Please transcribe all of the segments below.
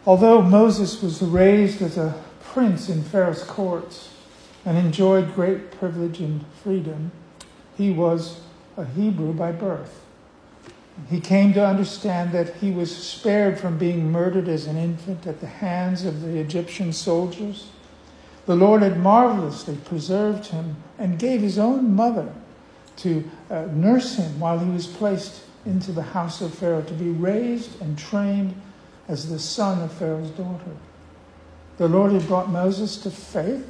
Although Moses was raised as a prince in Pharaoh's courts and enjoyed great privilege and freedom, he was a Hebrew by birth. He came to understand that he was spared from being murdered as an infant at the hands of the Egyptian soldiers. The Lord had marvelously preserved him and gave his own mother to nurse him while he was placed into the house of Pharaoh, to be raised and trained as the son of Pharaoh's daughter. The Lord had brought Moses to faith,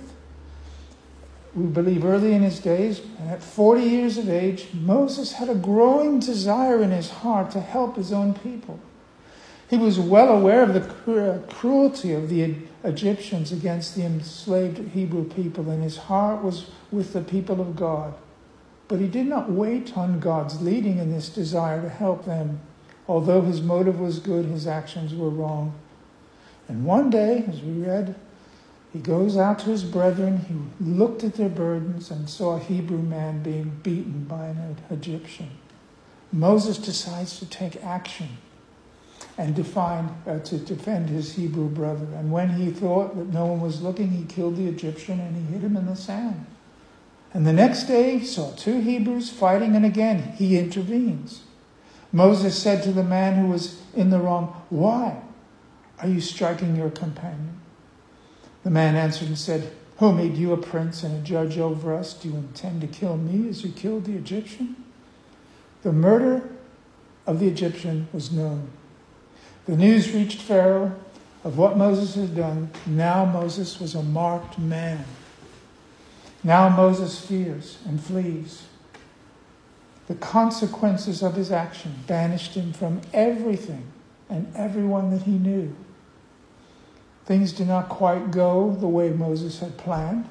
we believe, early in his days, and at 40 years of age, Moses had a growing desire in his heart to help his own people. He was well aware of the cruelty of the Egyptians against the enslaved Hebrew people, and his heart was with the people of God. But he did not wait on God's leading in this desire to help them. Although his motive was good, his actions were wrong. And one day, as we read, he goes out to his brethren, he looked at their burdens and saw a Hebrew man being beaten by an Egyptian. Moses decides to take action and to defend his Hebrew brother. And when he thought that no one was looking, he killed the Egyptian and he hid him in the sand. And the next day he saw two Hebrews fighting, and again he intervenes. Moses said to the man who was in the wrong, "Why are you striking your companion?" The man answered and said, "Who made you a prince and a judge over us? Do you intend to kill me as you killed the Egyptian?" The murder of the Egyptian was known. The news reached Pharaoh of what Moses had done. Now Moses was a marked man. Now Moses fears and flees. The consequences of his action banished him from everything and everyone that he knew. Things did not quite go the way Moses had planned.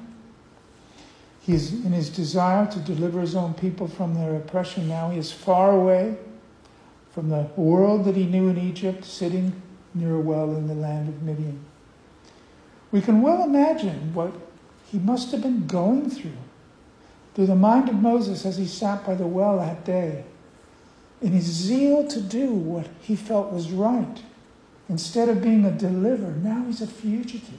He is in his desire to deliver his own people from their oppression. Now he is far away from the world that he knew in Egypt, sitting near a well in the land of Midian. We can well imagine what he must have been going through the mind of Moses as he sat by the well that day, in his zeal to do what he felt was right. Instead of being a deliverer, now he's a fugitive.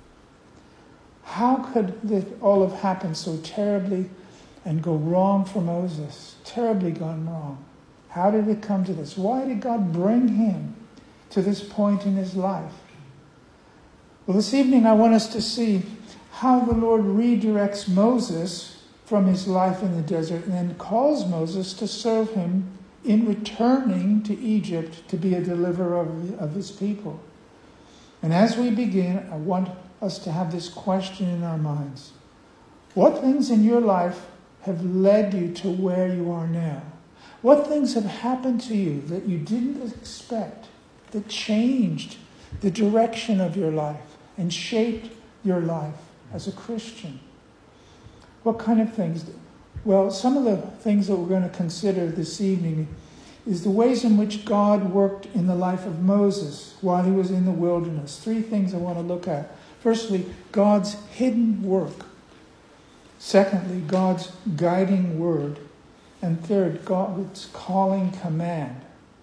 How could this all have happened so terribly and go wrong for Moses? Terribly gone wrong. How did it come to this? Why did God bring him to this point in his life? Well, this evening I want us to see how the Lord redirects Moses from his life in the desert and then calls Moses to serve him in returning to Egypt to be a deliverer of his people. And as we begin, I want us to have this question in our minds. What things in your life have led you to where you are now? What things have happened to you that you didn't expect, that changed the direction of your life and shaped your life as a Christian? What kind of things? Well, some of the things that we're going to consider this evening is the ways in which God worked in the life of Moses while he was in the wilderness. Three things I want to look at. Firstly, God's hidden work. Secondly, God's guiding word. And third, God's calling command.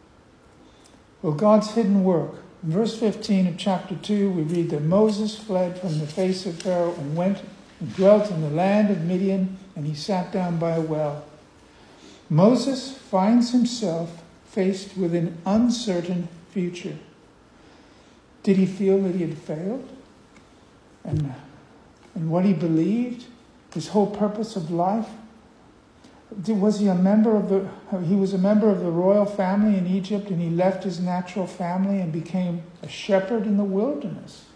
Well, God's hidden work. In verse 15 of chapter 2, we read that Moses fled from the face of Pharaoh and went and dwelt in the land of Midian, and he sat down by a well. Moses finds himself faced with an uncertain future. Did he feel that he had failed? And what he believed, his whole purpose of life? Was he a member of the royal family in Egypt, and he left his natural family and became a shepherd in the wilderness,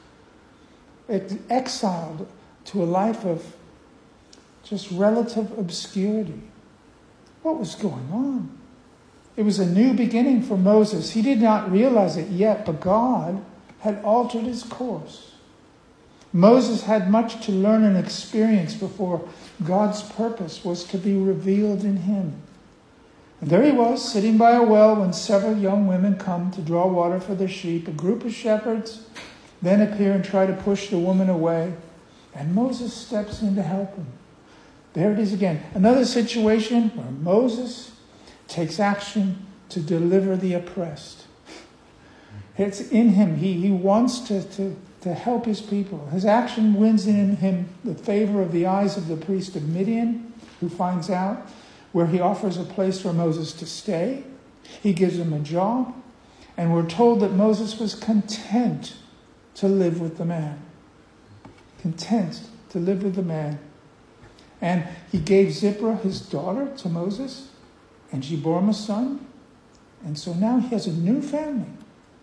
exiled to a life of just relative obscurity? What was going on? It was a new beginning for Moses. He did not realize it yet, but God had altered his course. Moses had much to learn and experience before God's purpose was to be revealed in him. And there he was, sitting by a well when several young women come to draw water for their sheep. A group of shepherds then appear and try to push the woman away. And Moses steps in to help him. There it is again. Another situation where Moses takes action to deliver the oppressed. It's in him. He wants to help his people. His action wins in him the favor of the eyes of the priest of Midian, who finds out where he offers a place for Moses to stay. He gives him a job. And we're told that Moses was content to live with the man. Content to live with the man. And he gave Zipporah, his daughter, to Moses, and she bore him a son. And so now he has a new family.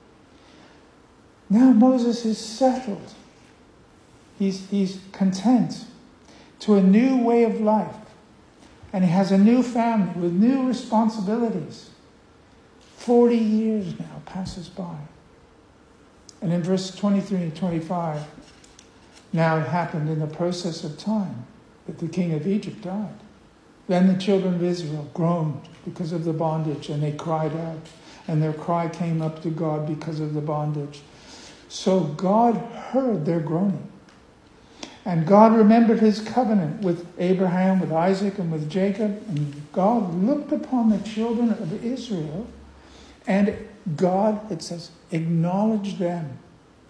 Now Moses is settled. He's content to a new way of life. And he has a new family with new responsibilities. 40 years now passes by. And in verse 23 and 25, now it happened in the process of time that the king of Egypt died. Then the children of Israel groaned because of the bondage, and they cried out, and their cry came up to God because of the bondage. So God heard their groaning. And God remembered his covenant with Abraham, with Isaac, and with Jacob. And God looked upon the children of Israel, and God, it says, acknowledged them.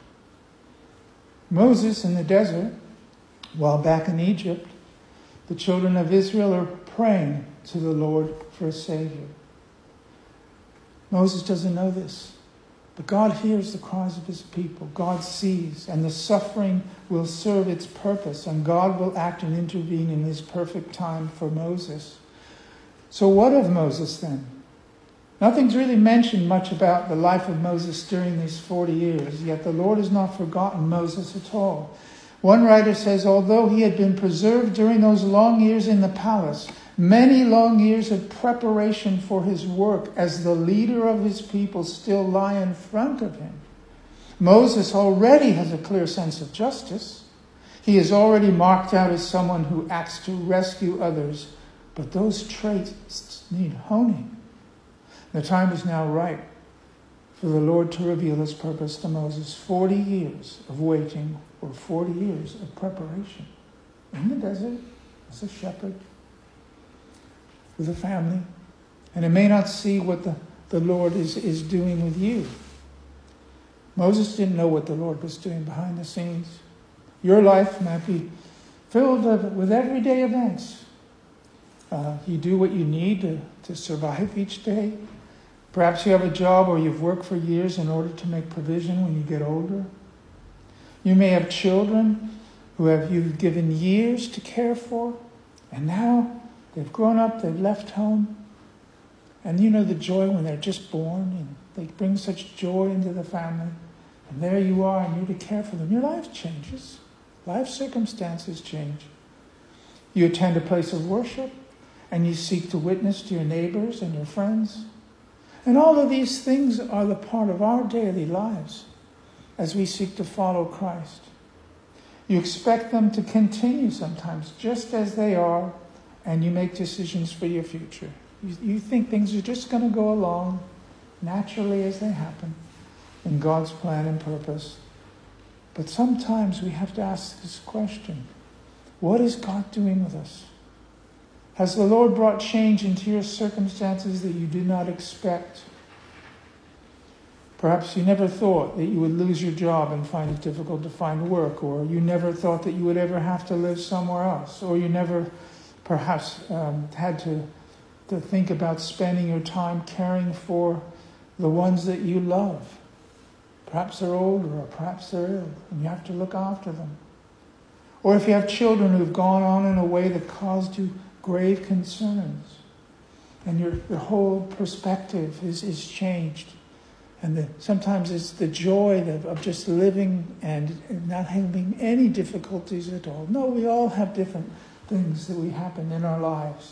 Moses in the desert, while back in Egypt, the children of Israel are praying to the Lord for a Savior. Moses doesn't know this, but God hears the cries of his people. God sees, and the suffering will serve its purpose, and God will act and intervene in his perfect time for Moses. So what of Moses then? Nothing's really mentioned much about the life of Moses during these 40 years, yet the Lord has not forgotten Moses at all. One writer says, although he had been preserved during those long years in the palace, many long years of preparation for his work as the leader of his people still lie in front of him. Moses already has a clear sense of justice. He is already marked out as someone who acts to rescue others, but those traits need honing. The time is now right for the Lord to reveal his purpose to Moses. 40 years of waiting, or 40 years of preparation. In the desert, as a shepherd, with a family. And it may not see what the Lord is doing with you. Moses didn't know what the Lord was doing behind the scenes. Your life might be filled with everyday events. You do what you need to survive each day. Perhaps you have a job or you've worked for years in order to make provision when you get older. You may have children who you've given years to care for, and now they've grown up, they've left home. And you know the joy when they're just born, and they bring such joy into the family. And there you are, and you're to care for them. Your life changes. Life circumstances change. You attend a place of worship, and you seek to witness to your neighbors and your friends. And all of these things are the part of our daily lives as we seek to follow Christ. You expect them to continue sometimes just as they are, and you make decisions for your future. You think things are just going to go along naturally as they happen in God's plan and purpose. But sometimes we have to ask this question: what is God doing with us? Has the Lord brought change into your circumstances that you did not expect? Perhaps you never thought that you would lose your job and find it difficult to find work, or you never thought that you would ever have to live somewhere else, or you never perhaps had to think about spending your time caring for the ones that you love. Perhaps they're older, or perhaps they're ill, and you have to look after them. Or if you have children who've gone on in a way that caused you grave concerns, and your whole perspective is changed. And sometimes it's the joy of just living and not having any difficulties at all. No, we all have different things that we happen in our lives.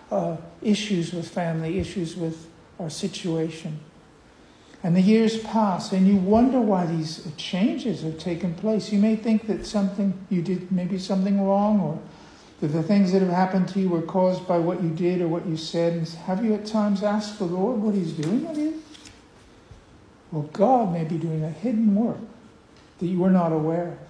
Issues with family, issues with our situation. And the years pass, and you wonder why these changes have taken place. You may think that you did maybe something wrong, or that the things that have happened to you were caused by what you did or what you said. And have you at times asked the Lord what he's doing with you? Well, God may be doing a hidden work that you were not aware of.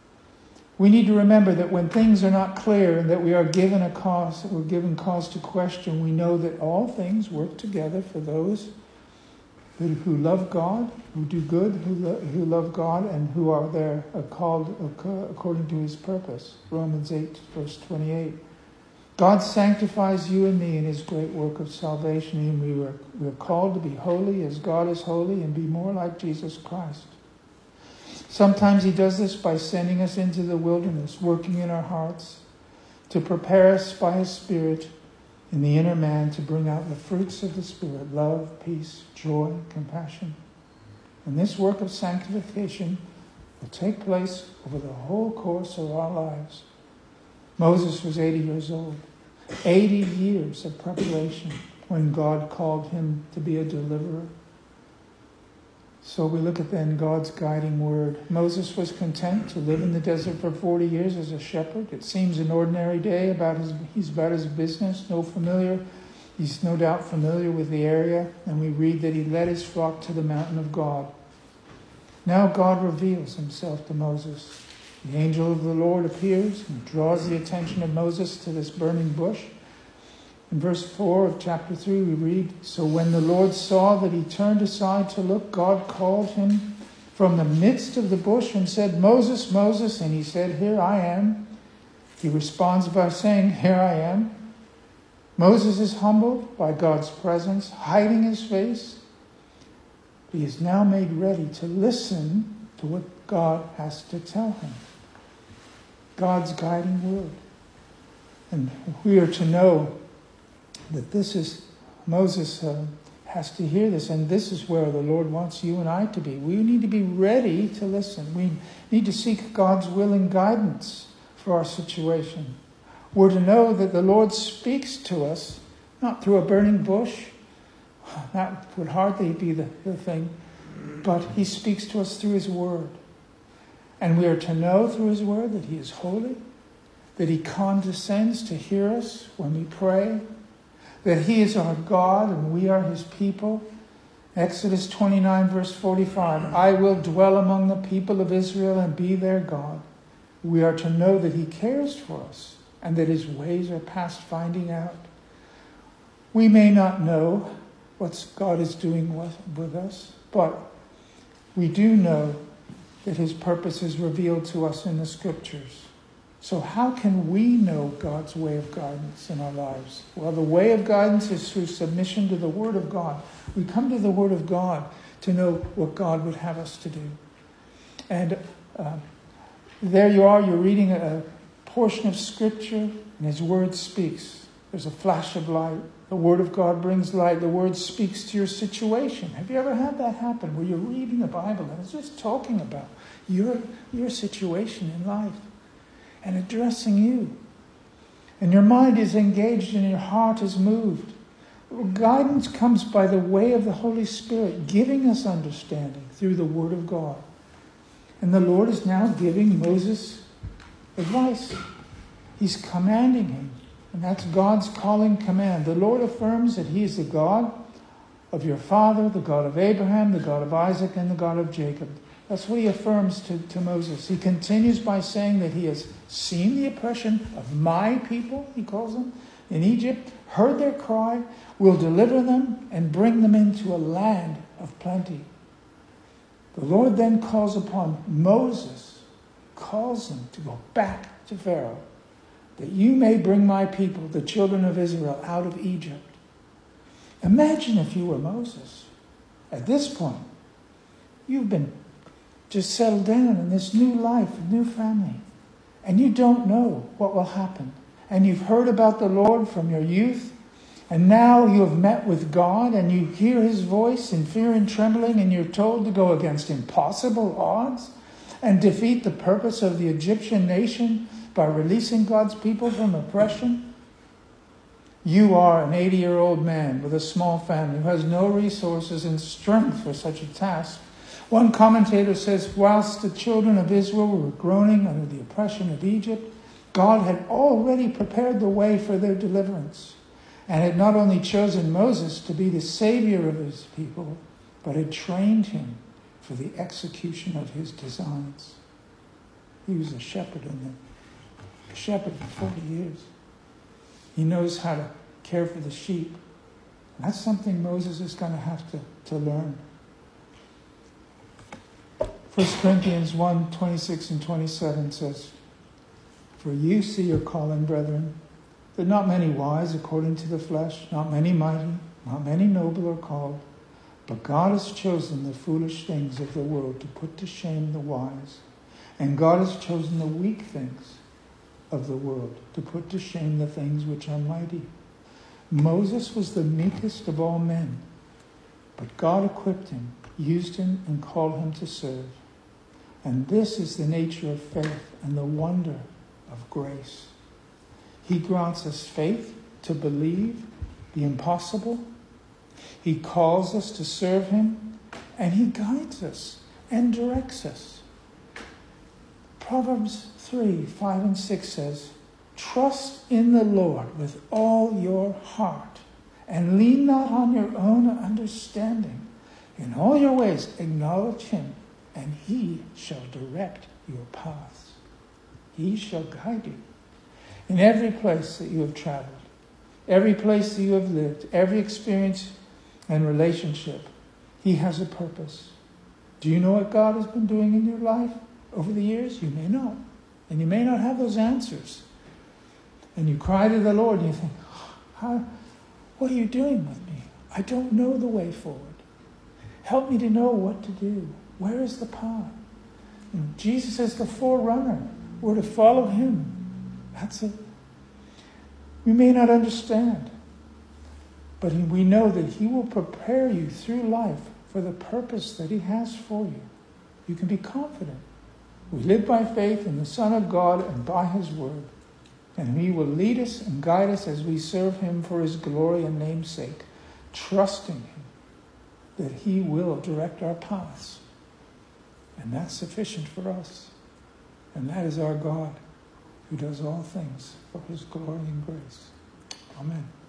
We need to remember that when things are not clear and that we are given cause to question, we know that all things work together for those who love God, who do good, who love God, and who are called according to his purpose. Romans 8, verse 28. God sanctifies you and me in his great work of salvation, and we are called to be holy as God is holy and be more like Jesus Christ. Sometimes he does this by sending us into the wilderness, working in our hearts, to prepare us by his Spirit in the inner man to bring out the fruits of the Spirit: love, peace, joy, compassion. And this work of sanctification will take place over the whole course of our lives. Moses was 80 years old. 80 years of preparation when God called him to be a deliverer. So we look at then God's guiding word. Moses was content to live in the desert for 40 years as a shepherd. It seems an ordinary day. He's about his business, He's no doubt familiar with the area. And we read that he led his flock to the mountain of God. Now God reveals himself to Moses. The angel of the Lord appears and draws the attention of Moses to this burning bush. In verse 4 of chapter 3 we read, "So when the Lord saw that he turned aside to look, God called him from the midst of the bush and said, 'Moses, Moses,' and he said, 'Here I am.' He responds by saying, 'Here I am.' Moses is humbled by God's presence, hiding his face. He is now made ready to listen to what God has to tell him. God's guiding word. And we are to know that Moses has to hear this, and this is where the Lord wants you and I to be. We need to be ready to listen. We need to seek God's will and guidance for our situation. We're to know that the Lord speaks to us, not through a burning bush. That would hardly be the thing. But he speaks to us through his word. And we are to know through his word that he is holy, that he condescends to hear us when we pray, that he is our God and we are his people. Exodus 29 verse 45, "I will dwell among the people of Israel and be their God." We are to know that he cares for us and that his ways are past finding out. We may not know what God is doing with us, but we do know that his purpose is revealed to us in the scriptures. So how can we know God's way of guidance in our lives? Well, the way of guidance is through submission to the Word of God. We come to the Word of God to know what God would have us to do. And there you are, you're reading a portion of Scripture, and his Word speaks. There's a flash of light. The Word of God brings light. The Word speaks to your situation. Have you ever had that happen, where you're reading the Bible and it's just talking about your situation in life and addressing you? And your mind is engaged and your heart is moved. Guidance comes by the way of the Holy Spirit, giving us understanding through the Word of God. And the Lord is now giving Moses advice. He's commanding him. And that's God's calling command. The Lord affirms that he is the God of your father, the God of Abraham, the God of Isaac, and the God of Jacob. That's what he affirms to Moses. He continues by saying that he has seen the oppression of my people, he calls them, in Egypt, heard their cry, will deliver them and bring them into a land of plenty. The Lord then calls upon Moses, calls him to go back to Pharaoh, that you may bring my people, the children of Israel, out of Egypt. Imagine if you were Moses. At this point, you've been just settled down in this new life, a new family, and you don't know what will happen. And you've heard about the Lord from your youth, and now you have met with God, and you hear his voice in fear and trembling, and you're told to go against impossible odds and defeat the purpose of the Egyptian nation by releasing God's people from oppression. You are an 80-year-old man with a small family who has no resources and strength for such a task. One commentator says, whilst the children of Israel were groaning under the oppression of Egypt, God had already prepared the way for their deliverance, and had not only chosen Moses to be the savior of his people, but had trained him for the execution of his designs. He was a shepherd for 40 years. He knows how to care for the sheep. That's something Moses is going to have to learn. 1 Corinthians 1, 26 and 27 says, "For you see your calling, brethren, that not many wise according to the flesh, not many mighty, not many noble are called, but God has chosen the foolish things of the world to put to shame the wise. And God has chosen the weak things of the world to put to shame the things which are mighty." Moses was the meekest of all men, but God equipped him, used him, and called him to serve. And this is the nature of faith and the wonder of grace. He grants us faith to believe the impossible. He calls us to serve him, and he guides us and directs us. Proverbs 3, 5 and 6 says, "Trust in the Lord with all your heart, and lean not on your own understanding. In all your ways acknowledge him, and he shall direct your paths." He shall guide you. In every place that you have traveled, every place that you have lived, every experience and relationship, he has a purpose. Do you know what God has been doing in your life over the years? You may not. And you may not have those answers. And you cry to the Lord and you think, what are you doing with me? I don't know the way forward. Help me to know what to do. Where is the path? And Jesus is the forerunner. We're to follow him. That's it. We may not understand, but we know that he will prepare you through life for the purpose that he has for you. You can be confident. We live by faith in the Son of God and by his word. And he will lead us and guide us as we serve him for his glory and name's sake, trusting him that he will direct our paths. And that's sufficient for us. And that is our God, who does all things for his glory and grace. Amen.